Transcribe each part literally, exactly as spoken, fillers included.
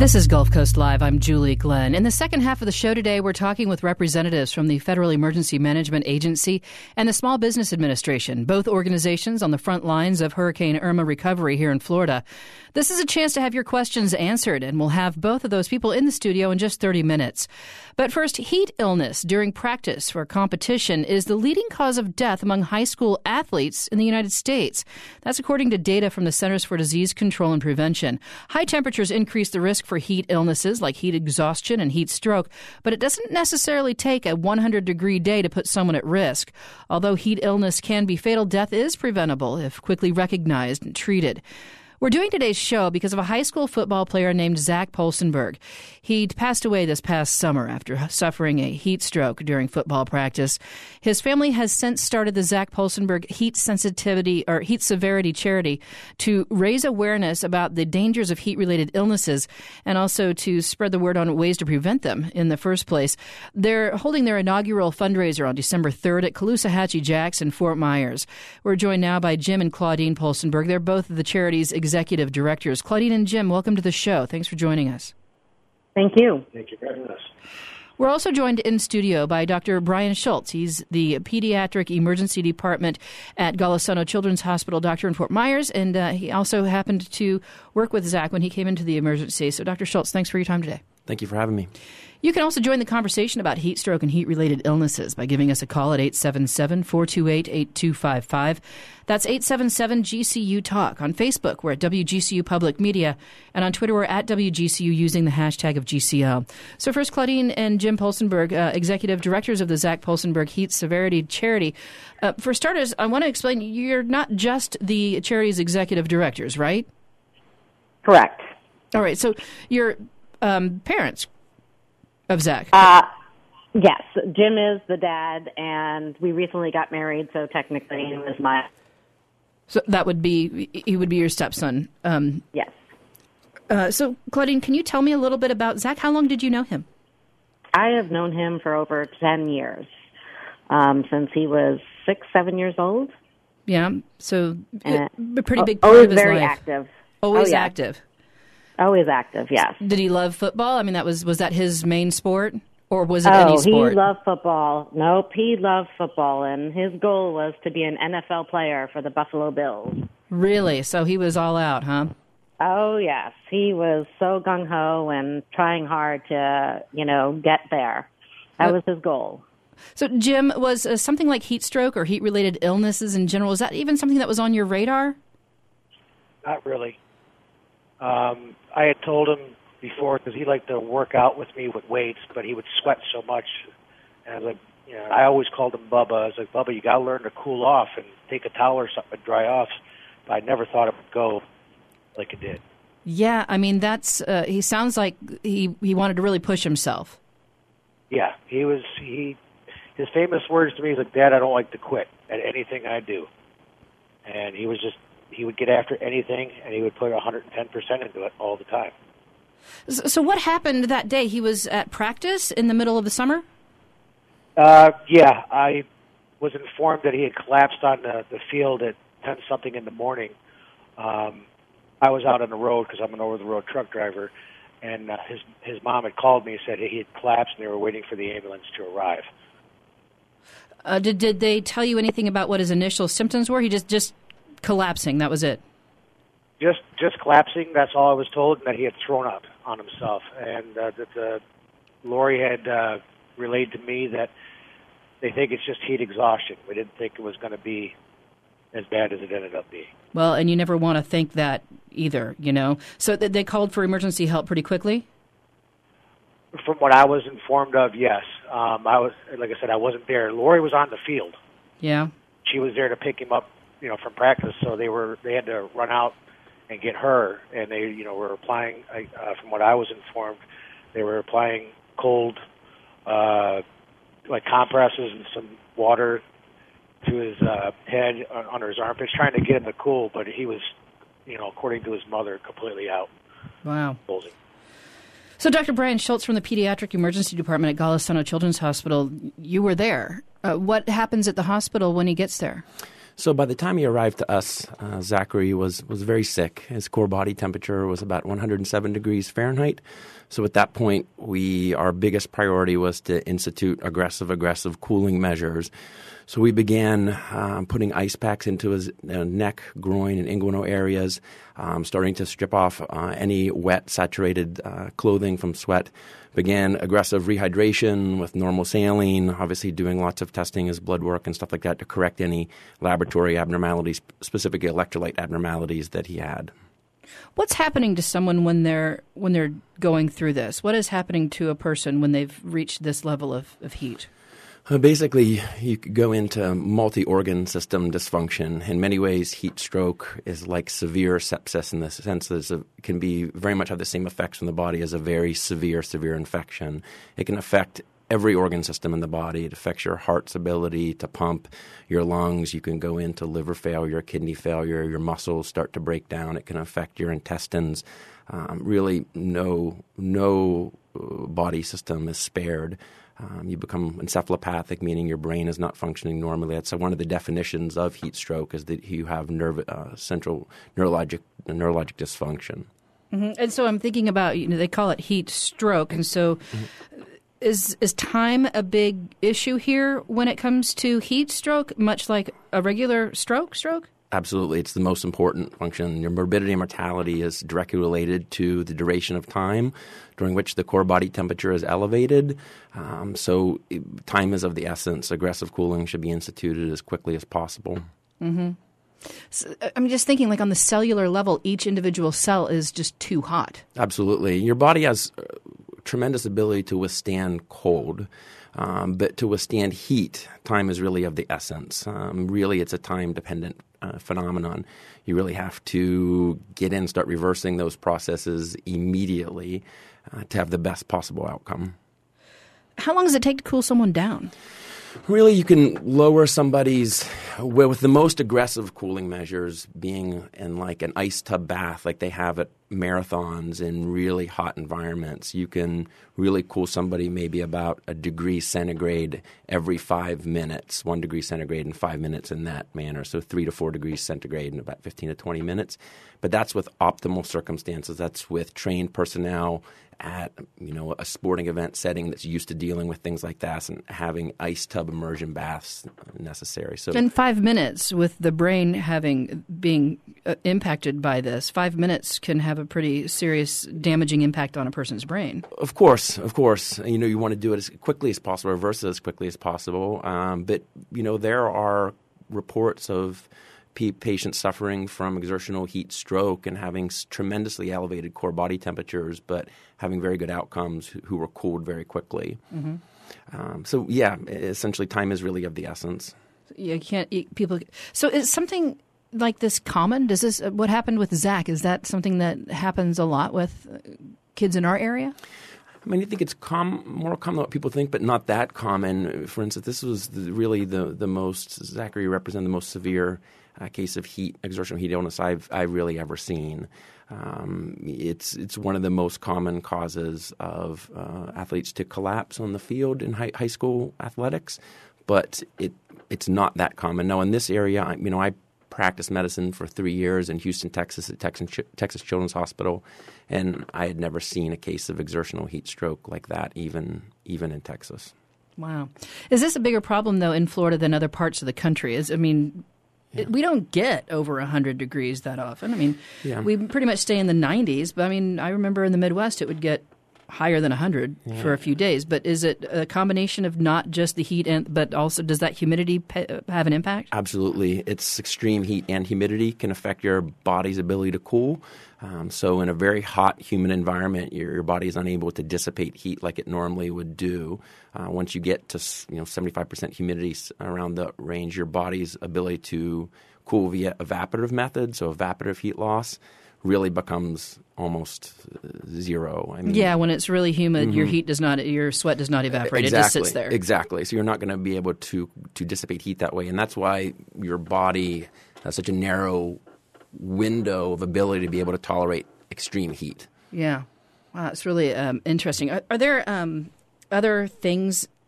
This is Gulf Coast Live. I'm Julie Glenn. In the second half of the show today, we're talking with representatives from the Federal Emergency Management Agency and the Small Business Administration, both organizations on the front lines of Hurricane Irma recovery here in Florida. This is a chance to have your questions answered, and we'll have both of those people in the studio in just thirty minutes. But first, heat illness during practice for competition is the leading cause of death among high school athletes in the United States. That's according to data from the Centers for Disease Control and Prevention. High temperatures increase the risk for heat illnesses like heat exhaustion and heat stroke, but it doesn't necessarily take a one hundred degree day to put someone at risk. Although heat illness can be fatal, death is preventable if quickly recognized and treated. We're doing today's show because of a high school football player named Zach Polsenberg. He passed away this past summer after suffering a heat stroke during football practice. His family has since started the Zach Polsenberg Heat Sensitivity or Heat Severity Charity to raise awareness about the dangers of heat-related illnesses and also to spread the word on ways to prevent them in the first place. They're holding their inaugural fundraiser on December third at Caloosahatchee Jacks in Fort Myers. We're joined now by Jim and Claudine Polsenberg. They're both the charity's executive directors. Claudine and Jim, welcome to the show. Thanks for joining us. Thank you. Thank you for having us. We're also joined in studio by Doctor Brian Schultz. He's the Pediatric Emergency Department at Golisano Children's Hospital doctor in Fort Myers, and uh, he also happened to work with Zach when he came into the emergency. So, Doctor Schultz, thanks for your time today. Thank you for having me. You can also join the conversation about heat stroke and heat-related illnesses by giving us a call at eight seven seven, four two eight, eight two five five. That's eight seven seven G C U Talk. On Facebook, we're at W G C U Public Media, and on Twitter, we're at W G C U using the hashtag of G C L. So first, Claudine and Jim Polsenberg, uh, executive directors of the Zach Polsenberg Heat Severity Charity. Uh, for starters, I want to explain, you're not just the charity's executive directors, right? Correct. All right, so you're um, parents of Zach. Uh, yes, Jim is the dad, and we recently got married, so technically he was my... So that would be, he would be your stepson. Um, yes. Uh, so, Claudine, can you tell me a little bit about Zach? How long did you know him? I have known him for over ten years, um, since he was six, seven years old. Yeah, so and a pretty big part always of his very life. active. Always oh, yes. active. Always active, yes. Did he love football? I mean, that was was that his main sport, or was it oh, any sport? he loved football. Nope, he loved football, and his goal was to be an N F L player for the Buffalo Bills. Really? So he was all out, huh? Oh, yes. He was so gung-ho and trying hard to, you know, get there. That uh, was his goal. So, Jim, was uh, something like heat stroke or heat-related illnesses in general, is that even something that was on your radar? Not really. Um, I had told him before, because he liked to work out with me with weights, but he would sweat so much. And I was like, you know, I always called him Bubba. I was like, Bubba, you got to learn to cool off and take a towel or something to dry off. But I never thought it would go like it did. Yeah, I mean, that's, uh, he sounds like he, he wanted to really push himself. Yeah, he was, he, his famous words to me was like, Dad, I don't like to quit at anything I do. And he was just, he would get after anything, and he would put one hundred ten percent into it all the time. So what happened that day? He was at practice in the middle of the summer? Uh, yeah, I was informed that he had collapsed on the, the field at ten-something in the morning. Um, I was out on the road because I'm an over-the-road truck driver, and uh, his his mom had called me and said he had collapsed, and they were waiting for the ambulance to arrive. Uh, did did they tell you anything about what his initial symptoms were? He just, just collapsing, that was it? Just just collapsing, that's all I was told, and that he had thrown up on himself. And uh, that uh, Lori had uh, relayed to me that they think it's just heat exhaustion. We didn't think it was going to be as bad as it ended up being. Well, and you never want to think that either, you know. So th- they called for emergency help pretty quickly? From what I was informed of, yes. Um, I was, like I said, I wasn't there. Lori was on the field. Yeah. She was there to pick him up, you know, from practice. So they were they had to run out and get her, and they, you know, were applying. Uh, from what I was informed, they were applying cold, uh, like compresses and some water to his uh, head under his armpits, trying to get him to cool. But he was, you know, according to his mother, completely out. Wow. Posing. So, Doctor Brian Schultz from the Pediatric Emergency Department at Golisano Children's Hospital, you were there. Uh, what happens at the hospital when he gets there? So by the time he arrived to us, uh, Zachary was, was very sick. His core body temperature was about one hundred seven degrees Fahrenheit. So at that point, we our biggest priority was to institute aggressive, aggressive cooling measures. So we began um, putting ice packs into his uh, neck, groin, and inguinal areas, um, starting to strip off uh, any wet, saturated uh, clothing from sweat. Began aggressive rehydration with normal saline, obviously doing lots of testing as blood work and stuff like that to correct any laboratory abnormalities, specifically electrolyte abnormalities that he had. What's happening to someone when they're when they're going through this? What is happening to a person when they've reached this level of, of heat? Uh, basically, you could go into multi-organ system dysfunction. In many ways, heat stroke is like severe sepsis in the sense that it can be very much have the same effects on the body as a very severe, severe infection. It can affect every organ system in the body. It affects your heart's ability to pump, your lungs. You can go into liver failure, kidney failure. Your muscles start to break down. It can affect your intestines. Um, really, no, no body system is spared. Um, you become encephalopathic, meaning your brain is not functioning normally. That's one of the definitions of heat stroke is that you have nerve, uh, central neurologic neurologic dysfunction. Mm-hmm. And so I'm thinking about, you know, they call it heat stroke. And so mm-hmm. is is time a big issue here when it comes to heat stroke, much like a regular stroke stroke? Absolutely. It's the most important function. Your morbidity and mortality is directly related to the duration of time during which the core body temperature is elevated. Um, so time is of the essence. Aggressive cooling should be instituted as quickly as possible. Mm-hmm. So, I'm just thinking, like on the cellular level, each individual cell is just too hot. Absolutely. Your body has tremendous ability to withstand cold. Um, but to withstand heat, time is really of the essence. Um, really, it's a time-dependent uh, phenomenon. You really have to get in, start reversing those processes immediately uh, to have the best possible outcome. How long does it take to cool someone down? Really, you can lower somebody's, well, with the most aggressive cooling measures being in like an ice tub bath like they have at marathons in really hot environments. You can really cool somebody maybe about a degree centigrade every five minutes, one degree centigrade in five minutes in that manner. So three to four degrees centigrade in about fifteen to twenty minutes. But that's with optimal circumstances. That's with trained personnel at, you know, a sporting event setting that's used to dealing with things like that and having ice tub immersion baths necessary. So in five minutes, with the brain having being uh, impacted by this, five minutes can have a pretty serious damaging impact on a person's brain. Of course, of course. You know, you want to do it as quickly as possible, reverse it as quickly as possible. Um, but, you know, there are reports of patients suffering from exertional heat stroke and having tremendously elevated core body temperatures, but having very good outcomes who, who were cooled very quickly. Mm-hmm. Um, so, yeah, essentially time is really of the essence. You can't you, people. So is something like this common? Does this what happened with Zach? Is that something that happens a lot with kids in our area? I mean, I think it's com- more common than what people think, but not that common. For instance, this was the, really the, the most, Zachary represented the most severe uh, case of heat, exertional heat illness I've, I've really ever seen. Um, it's it's one of the most common causes of uh, athletes to collapse on the field in high, high school athletics, but it it's not that common. Now, in this area, you know, I practiced medicine for three years in Houston, Texas, at Texas, Texas Children's Hospital, and I had never seen a case of exertional heat stroke like that, even even in Texas. Wow. Is this a bigger problem, though, in Florida than other parts of the country? Is I mean, yeah. it, we don't get over one hundred degrees that often. I mean, yeah. we pretty much stay in the nineties, but I mean, I remember in the Midwest it would get higher than one hundred yeah. for a few days. But is it a combination of not just the heat, and but also does that humidity pe- have an impact? Absolutely. It's extreme heat and humidity can affect your body's ability to cool. Um, so in a very hot, humid environment, your, your body is unable to dissipate heat like it normally would do. Uh, once you get to you know seventy-five percent humidity around the range, your body's ability to cool via evaporative method, so evaporative heat loss, really becomes almost zero. I mean, yeah, when it's really humid, mm-hmm. your heat does not, your sweat does not evaporate. Exactly, it just sits there. Exactly. So you're not going to be able to to dissipate heat that way, and that's why your body has such a narrow window of ability to be able to tolerate extreme heat. Yeah, wow, it's really um, interesting. Are, are there um, other things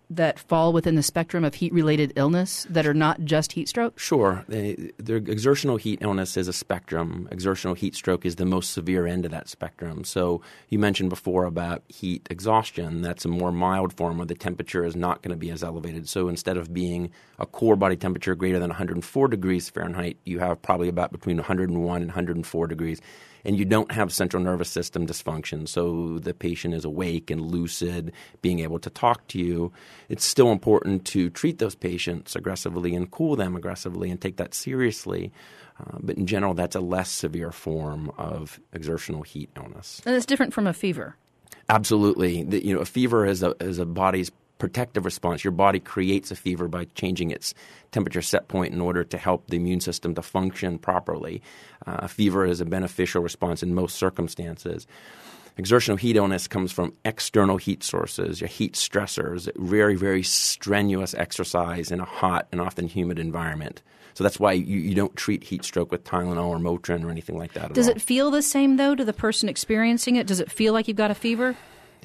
that fall within the spectrum of heat-related illness that are not just heat stroke? Sure. The, the exertional heat illness is a spectrum. Exertional heat stroke is the most severe end of that spectrum. So you mentioned before about heat exhaustion. That's a more mild form where the temperature is not going to be as elevated. So instead of being a core body temperature greater than one hundred four degrees Fahrenheit, you have probably about between one hundred one and one hundred four degrees. And you don't have central nervous system dysfunction, so the patient is awake and lucid, being able to talk to you. It's still important to treat those patients aggressively and cool them aggressively and take that seriously. Uh, but in general, that's a less severe form of exertional heat illness. And it's different from a fever. Absolutely. The, you know, a fever is a, is a body's protective response. Your body creates a fever by changing its temperature set point in order to help the immune system to function properly. Uh, a fever is a beneficial response in most circumstances. Exertional heat illness comes from external heat sources, your heat stressors, very, very strenuous exercise in a hot and often humid environment. So that's why you, you don't treat heat stroke with Tylenol or Motrin or anything like that at Does all. it feel the same, though, to the person experiencing it? Does it feel like you've got a fever?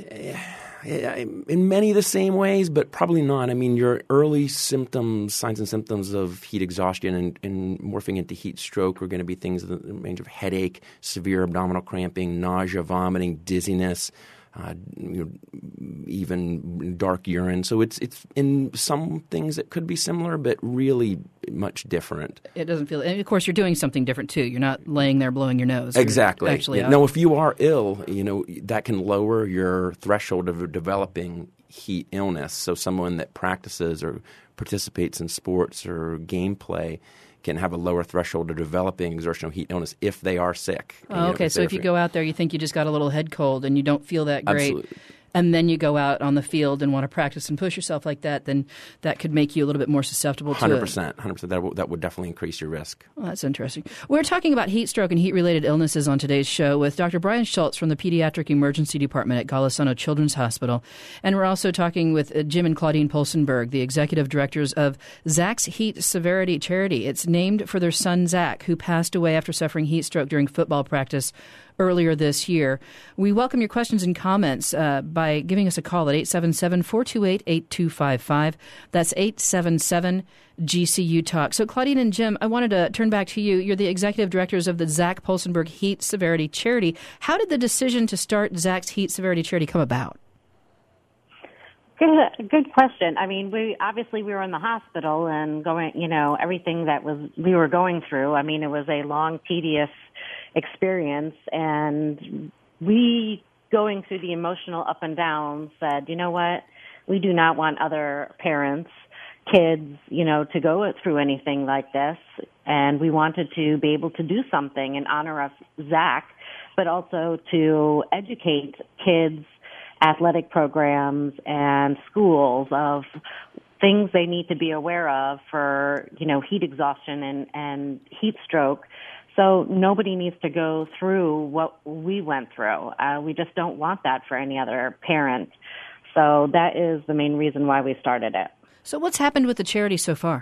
In many of the same ways, but probably not. I mean, your early symptoms, signs and symptoms of heat exhaustion and, and morphing into heat stroke are going to be things in the range of headache, severe abdominal cramping, nausea, vomiting, dizziness, uh, you know, even dark urine. So it's it's in some things it could be similar, but really much different. It doesn't feel – and, of course, you're doing something different, too. You're not laying there blowing your nose. Exactly. You're actually yeah. No, if you are ill, you know, that can lower your threshold of developing heat illness. So someone that practices or participates in sports or gameplay can have a lower threshold of developing exertional heat illness if they are sick. Oh, okay, so if you go out there, you think you just got a little head cold and you don't feel that great. Absolutely. And then you go out on the field and want to practice and push yourself like that, then that could make you a little bit more susceptible to one hundred it. percent. one hundred percent. That, w- that would definitely increase your risk. Well, that's interesting. We're talking about heat stroke and heat-related illnesses on today's show with Doctor Brian Schultz from the Pediatric Emergency Department at Golisano Children's Hospital. And we're also talking with uh, Jim and Claudine Polsenberg, the executive directors of Zach's Heat Severity Charity. It's named for their son, Zach, who passed away after suffering heat stroke during football practice earlier this year. We welcome your questions and comments uh, by giving us a call at eight seven seven, four two eight, eight two five five. That's eight seven seven, G C U Talk. So, Claudine and Jim, I wanted to turn back to you. You're the executive directors of the Zach Polsenberg Heat Severity Charity. How did the decision to start Zach's Heat Severity Charity come about? Good, good question. I mean, we obviously we were in the hospital and going, you know, everything that was we were going through. I mean, it was a long, tedious experience, and we, going through the emotional up and down, said, you know what, we do not want other parents, kids, you know, to go through anything like this, and we wanted to be able to do something in honor of Zach, but also to educate kids, athletic programs, and schools of things they need to be aware of for, you know, heat exhaustion and, and heat stroke. So nobody needs to go through what we went through. Uh, we just don't want that for any other parent. So that is the main reason why we started it. So what's happened with the charity so far?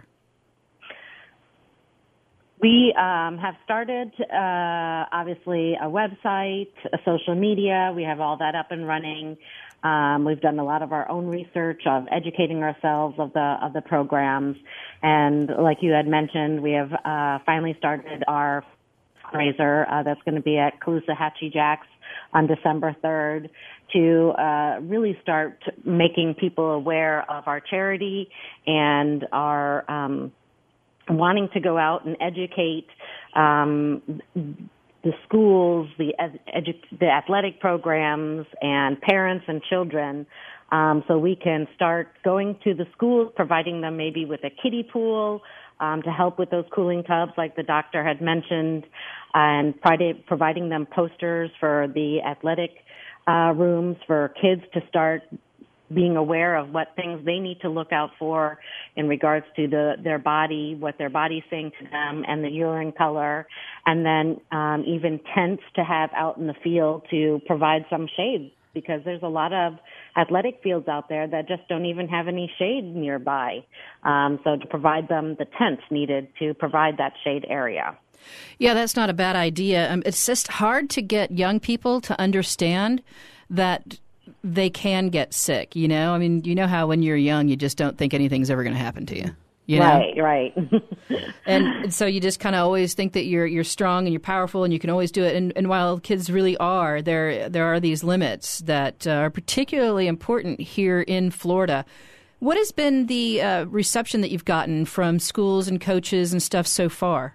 We um, have started, uh, obviously, a website, a social media. We have all that up and running. Um, we've done a lot of our own research of educating ourselves of the of the programs. And like you had mentioned, we have uh, finally started our fundraiser uh, that's going to be at Caloosahatchee Jacks on December third to uh, really start making people aware of our charity and our um, wanting to go out and educate um, the schools, the edu- the athletic programs, and parents and children, um, so we can start going to the schools, providing them maybe with a kiddie pool um, to help with those cooling tubs, like the doctor had mentioned, and providing them posters for the athletic uh, rooms for kids to start being aware of what things they need to look out for in regards to the, their body, what their body's saying to them, and the urine color, and then um, even tents to have out in the field to provide some shade, because there's a lot of athletic fields out there that just don't even have any shade nearby. Um, so to provide them the tents needed to provide that shade area. Yeah, that's not a bad idea. Um, it's just hard to get young people to understand that they can get sick, you know? I mean, you know how when you're young, you just don't think anything's ever going to happen to you. You know? Right, right. and, and so you just kind of always think that you're you're strong and you're powerful and you can always do it. And, and while kids really are, there there are these limits that uh, are particularly important here in Florida. What has been the uh, reception that you've gotten from schools and coaches and stuff so far?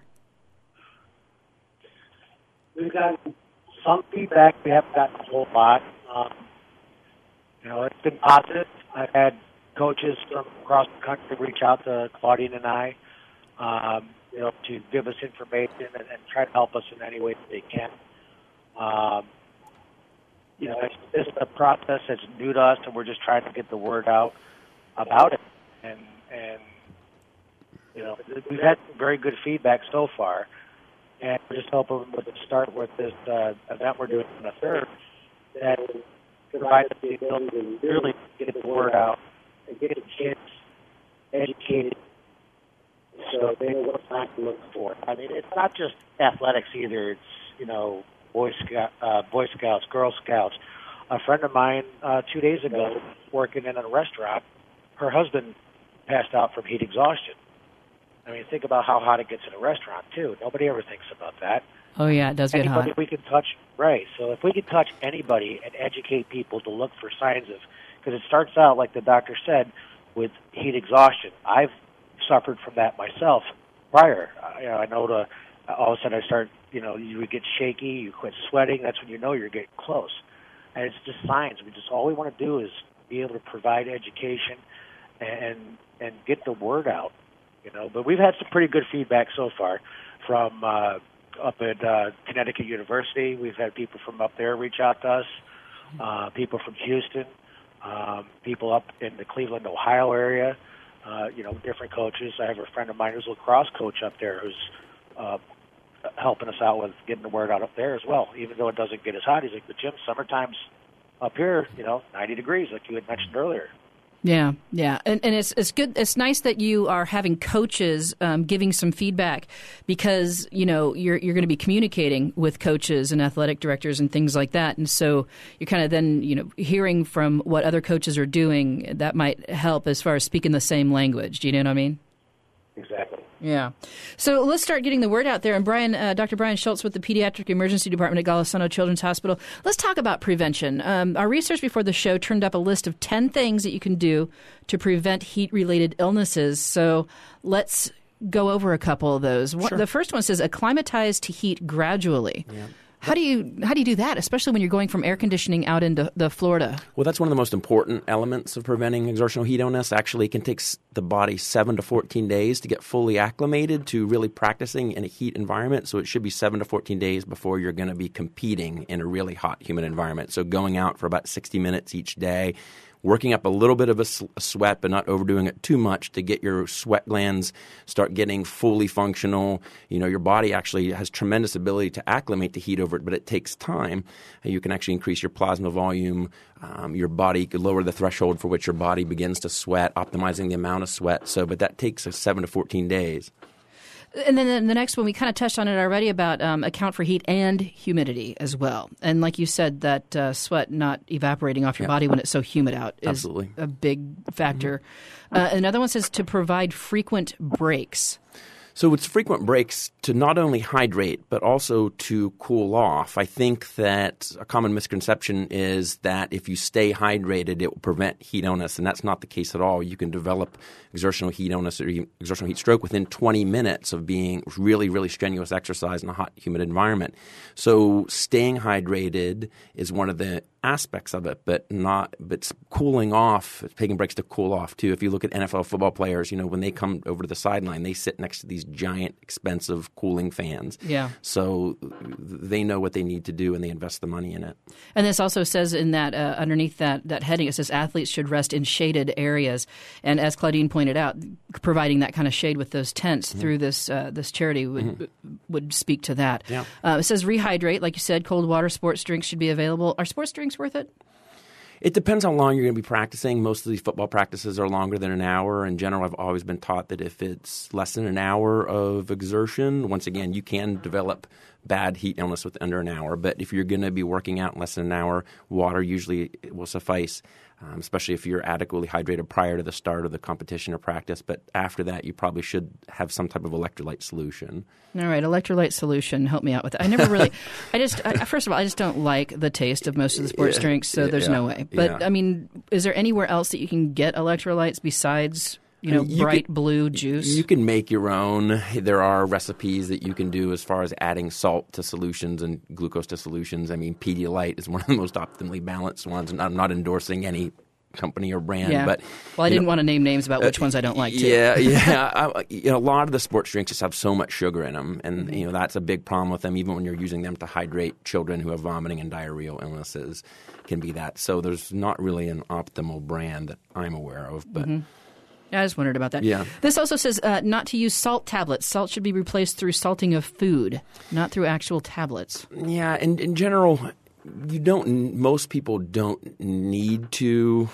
We've gotten some feedback. We haven't gotten a whole lot. Um, you know, it's been positive. I've had coaches from across the country reach out to Claudine and I, um, you know, to give us information and, and try to help us in any way that they can. Um, you know, it's, it's a process that's new to us, and we're just trying to get the word out about it. And, and you know, we've had very good feedback so far, and we're just hoping with the start with this uh, event we're doing on the third that provides us the ability to really get the word out and get the kids educated so they know what not to look for. I mean, it's not just athletics either. It's, you know, Boy Scout, uh, Boy Scouts, Girl Scouts. A friend of mine uh, two days ago, working in a restaurant, her husband passed out from heat exhaustion. I mean, think about how hot it gets in a restaurant, too. Nobody ever thinks about that. Oh, yeah, it does get anybody hot. we can touch, right. So if we can touch anybody and educate people to look for signs of, because it starts out, like the doctor said, with heat exhaustion. I've suffered from that myself prior. Uh, you know, I know to, all of a sudden I start, you know, you would get shaky, you quit sweating. That's when you know you're getting close. And it's just signs. We just, all we want to do is be able to provide education and and get the word out, you know. But we've had some pretty good feedback so far from uh, up at uh, Connecticut University. We've had people from up there reach out to us, uh, people from Houston, um, people up in the Cleveland, Ohio area, uh, you know, different coaches. I have a friend of mine who's a lacrosse coach up there who's uh, helping us out with getting the word out up there as well, even though it doesn't get as hot. He's like, the gym, summertime's up here, you know, ninety degrees, like you had mentioned earlier. Yeah, yeah, and and it's it's good. It's nice that you are having coaches um, giving some feedback, because you know you're you're going to be communicating with coaches and athletic directors and things like that, and so you're kind of then you know hearing from what other coaches are doing. That might help as far as speaking the same language. Do you know what I mean? Exactly. Yeah. So let's start getting the word out there. And Brian, uh, Doctor Brian Schultz with the Pediatric Emergency Department at Golisano Children's Hospital. Let's talk about prevention. Um, our research before the show turned up a list of ten things that you can do to prevent heat-related illnesses. So let's go over a couple of those. Sure. The first one says acclimatize to heat gradually. Yeah. How do you how do you do that, especially when you're going from air conditioning out into the Florida? Well, that's one of the most important elements of preventing exertional heat illness. Actually, it can take the body seven to fourteen days to get fully acclimated to really practicing in a heat environment. So it should be seven to fourteen days before you're going to be competing in a really hot, humid environment. So going out for about sixty minutes each day, working up a little bit of a, a sweat, but not overdoing it too much to get your sweat glands start getting fully functional. You know, your body actually has tremendous ability to acclimate to heat over it, but it takes time. You can actually increase your plasma volume. Um, your body could lower the threshold for which your body begins to sweat, optimizing the amount of sweat. So, but that takes seven to fourteen days. And then the next one, we kind of touched on it already about um, account for heat and humidity as well. And like you said, that uh, sweat not evaporating off your yeah. body when it's so humid out is Absolutely. a big factor. Mm-hmm. Uh, another one says to provide frequent breaks. So it's frequent breaks to not only hydrate, but also to cool off. I think that a common misconception is that if you stay hydrated, it will prevent heat illness, and that's not the case at all. You can develop exertional heat illness or exertional heat stroke within twenty minutes of being really, really strenuous exercise in a hot, humid environment. So staying hydrated is one of the aspects of it, but not. But cooling off, taking breaks to cool off too. If you look at N F L football players, you know when they come over to the sideline, they sit next to these giant, expensive cooling fans. Yeah. So they know what they need to do, and they invest the money in it. And this also says in that uh, underneath that that heading, it says athletes should rest in shaded areas. And as Claudine pointed out, providing that kind of shade with those tents mm-hmm. through this uh, this charity would mm-hmm. would speak to that. Yeah. Uh, it says rehydrate, like you said, cold water, sports drinks should be available. Are sports drinks worth it? It depends how long you're going to be practicing. Most of these football practices are longer than an hour. In general, I've always been taught that if it's less than an hour of exertion, once again, you can develop bad heat illness with under an hour. But if you're going to be working out in less than an hour, water usually will suffice, um, especially if you're adequately hydrated prior to the start of the competition or practice. But after that, you probably should have some type of electrolyte solution. All right, electrolyte solution. Help me out with that. I never really – I just I, – first of all, I just don't like the taste of most of the sports Yeah, drinks, so there's yeah, no way. But, yeah. I mean, is there anywhere else that you can get electrolytes besides – You know, You bright can- blue juice. You can make your own. There are recipes that you can do as far as adding salt to solutions and glucose to solutions. I mean, Pedialyte is one of the most optimally balanced ones. And I'm not endorsing any company or brand, yeah. but well, I didn't know, want to name names about which uh, ones I don't like. Too. Yeah, yeah. I, you know, a lot of the sports drinks just have so much sugar in them, and mm-hmm. you know that's a big problem with them. Even when you're using them to hydrate children who have vomiting and diarrheal illnesses, can be that. So there's not really an optimal brand that I'm aware of, but. Mm-hmm. I just wondered about that. Yeah. This also says uh, not to use salt tablets. Salt should be replaced through salting of food, not through actual tablets. Yeah, and in general, you don't. Most people don't need to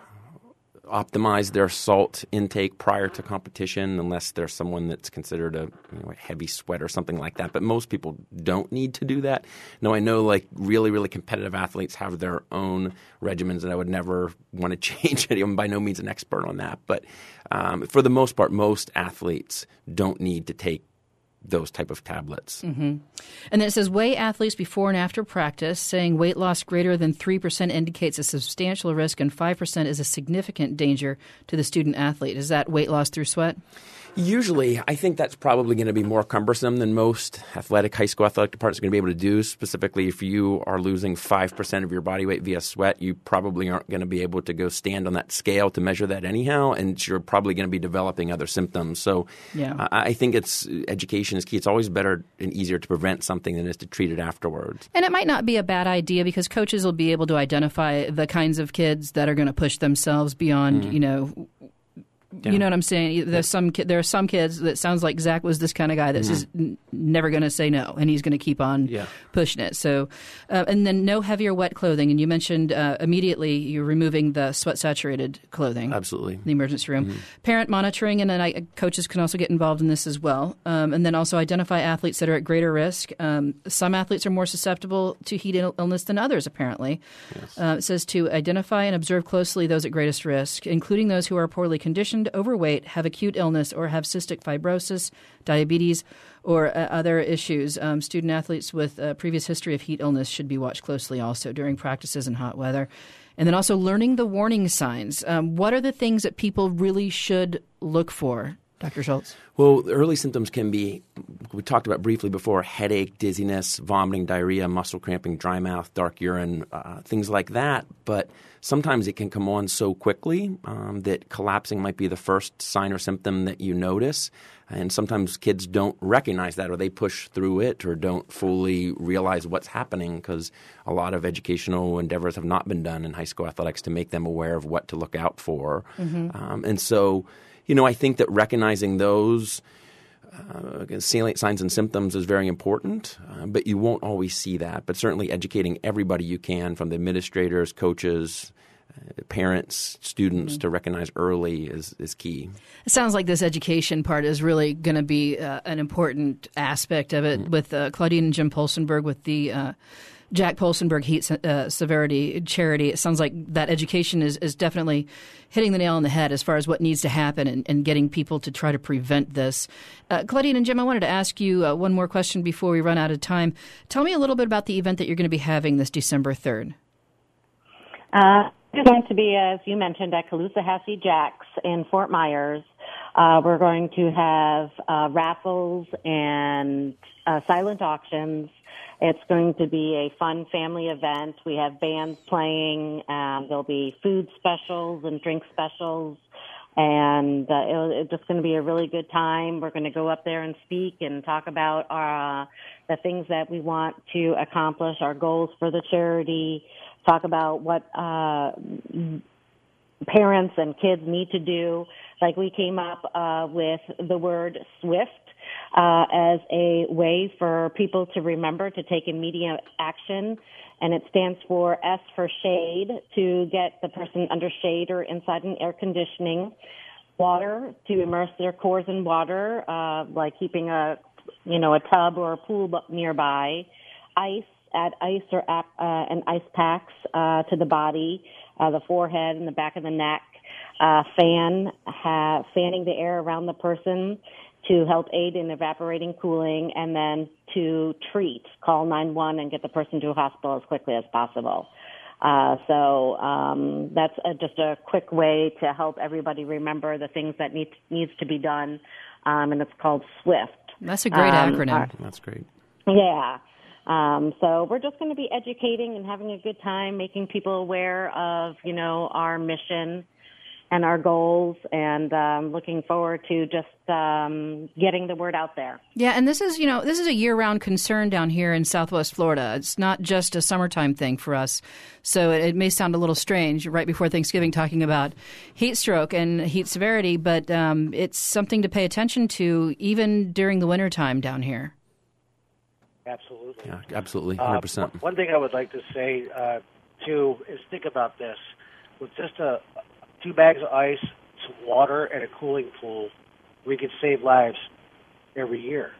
optimize their salt intake prior to competition unless there's someone that's considered a, you know, a heavy sweat or something like that. But most people don't need to do that. No, I know like really, really competitive athletes have their own regimens, and I would never want to change it. I'm by no means an expert on that. But um, for the most part, most athletes don't need to take those type of tablets. Mm-hmm. And then it says weigh athletes before and after practice, saying weight loss greater than three percent indicates a substantial risk and five percent is a significant danger to the student athlete. Is that weight loss through sweat? Usually, I think that's probably going to be more cumbersome than most athletic high school athletic departments are going to be able to do. Specifically, if you are losing five percent of your body weight via sweat, you probably aren't going to be able to go stand on that scale to measure that anyhow, and you're probably going to be developing other symptoms. So yeah. I, I think it's education is key. It's always better and easier to prevent something than it is to treat it afterwards. And it might not be a bad idea because coaches will be able to identify the kinds of kids that are going to push themselves beyond, mm. you know, Yeah. You know what I'm saying? There's some ki- there are some kids that sounds like Zach was this kind of guy that's mm. just n- never going to say no, and he's going to keep on yeah. pushing it. So, uh, and then no heavy or wet clothing. And you mentioned uh, immediately you're removing the sweat-saturated clothing. Absolutely. In the emergency room. Mm-hmm. Parent monitoring, and then I, coaches can also get involved in this as well. Um, and then also identify athletes that are at greater risk. Um, some athletes are more susceptible to heat Ill- illness than others, apparently. Yes. Uh, it says to identify and observe closely those at greatest risk, including those who are poorly conditioned, overweight, have acute illness, or have cystic fibrosis, diabetes, or uh, other issues. Um, student athletes with a previous history of heat illness should be watched closely also during practices in hot weather. And then also learning the warning signs. Um, what are the things that people really should look for, Doctor Schultz? Well, the early symptoms can be, we talked about briefly before, headache, dizziness, vomiting, diarrhea, muscle cramping, dry mouth, dark urine, uh, things like that. But sometimes it can come on so quickly um, that collapsing might be the first sign or symptom that you notice. And sometimes kids don't recognize that, or they push through it, or don't fully realize what's happening because a lot of educational endeavors have not been done in high school athletics to make them aware of what to look out for. Mm-hmm. Um, and so, you know, I think that recognizing those uh, salient signs and symptoms is very important, uh, but you won't always see that. But certainly educating everybody you can, from the administrators, coaches, uh, parents, students, mm-hmm. to recognize early is, is key. It sounds like this education part is really going to be uh, an important aspect of it, mm-hmm. with uh, Claudine and Jim Polsenberg with the uh, Jack Polsenberg Heat uh, Severity Charity. It sounds like that education is, is definitely hitting the nail on the head as far as what needs to happen and, and getting people to try to prevent this. Uh, Claudine and Jim, I wanted to ask you uh, one more question before we run out of time. Tell me a little bit about the event that you're going to be having this December third. Uh, it's going to be, as you mentioned, at Caloosahatchee Jacks in Fort Myers. Uh, we're going to have uh, raffles and uh, silent auctions. It's going to be a fun family event. We have bands playing. Um, there'll be food specials and drink specials. And uh, it'll, it's just going to be a really good time. We're going to go up there and speak and talk about our, uh, the things that we want to accomplish, our goals for the charity, talk about what uh, parents and kids need to do. Like we came up uh, with the word SWIFT. Uh, as a way for people to remember to take immediate action, and it stands for S for shade, to get the person under shade or inside an air conditioning. Water, to immerse their cores in water, uh, like keeping a you know, a tub or a pool nearby, ice, add ice or uh, and ice packs uh, to the body, uh, the forehead and the back of the neck, uh, fan, ha- fanning the air around the person to help aid in evaporating cooling, and then to treat, call nine one one and get the person to a hospital as quickly as possible. Uh, so um, that's a, just a quick way to help everybody remember the things that need, needs to be done, um, and it's called SWIFT. That's a great um, acronym. Our, that's great. Yeah. Um, so we're just going to be educating and having a good time, making people aware of, you know, our mission and our goals, and um, looking forward to just um, getting the word out there. Yeah, and this is, you know, this is a year-round concern down here in Southwest Florida. It's not just a summertime thing for us. So it, it may sound a little strange right before Thanksgiving talking about heat stroke and heat severity, but um, it's something to pay attention to even during the wintertime down here. Absolutely. Yeah, absolutely, one hundred percent. Uh, one thing I would like to say, uh, too, is think about this. With just a two bags of ice, some water, and a cooling pool, we could save lives every year.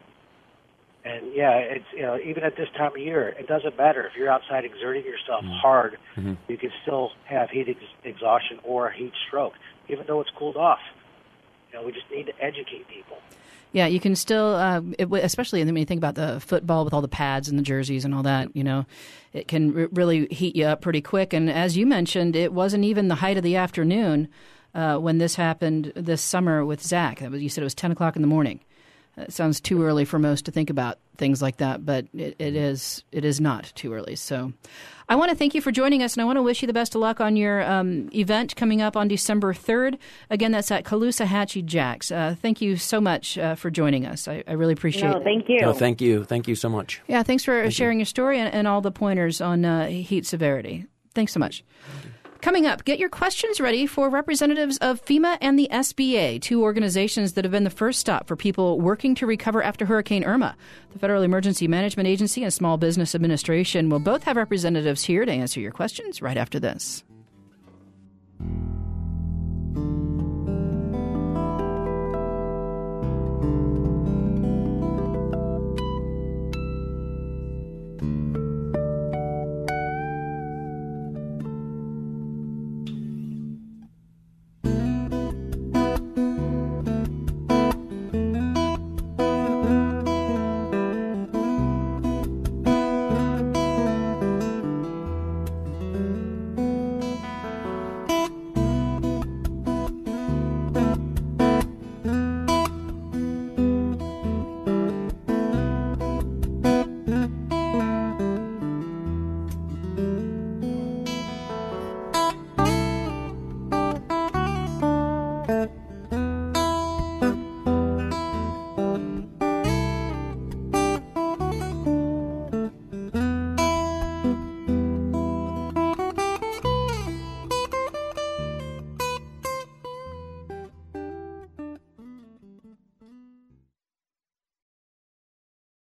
And yeah, it's, you know, even at this time of year, it doesn't matter if you're outside exerting yourself mm-hmm. hard, mm-hmm. you can still have heat ex- exhaustion or heat stroke, even though it's cooled off. You know, we just need to educate people. Yeah, you can still, uh, it, especially when you think about the football with all the pads and the jerseys and all that, you know, it can r- really heat you up pretty quick. And as you mentioned, it wasn't even the height of the afternoon uh, when this happened this summer with Zach. That was, you said it was ten o'clock in the morning. It sounds too early for most to think about things like that, but it, it is it is not too early. So I want to thank you for joining us, and I want to wish you the best of luck on your um, event coming up on December third. Again, that's at Caloosahatchee Jacks. Uh, thank you so much uh, for joining us. I, I really appreciate no, it. Thank you. No, thank you. Thank you so much. Yeah, thanks for thank sharing you. your story and, and all the pointers on uh, heat severity. Thanks so much. Coming up, get your questions ready for representatives of FEMA and the S B A, two organizations that have been the first stop for people working to recover after Hurricane Irma. The Federal Emergency Management Agency and Small Business Administration will both have representatives here to answer your questions right after this.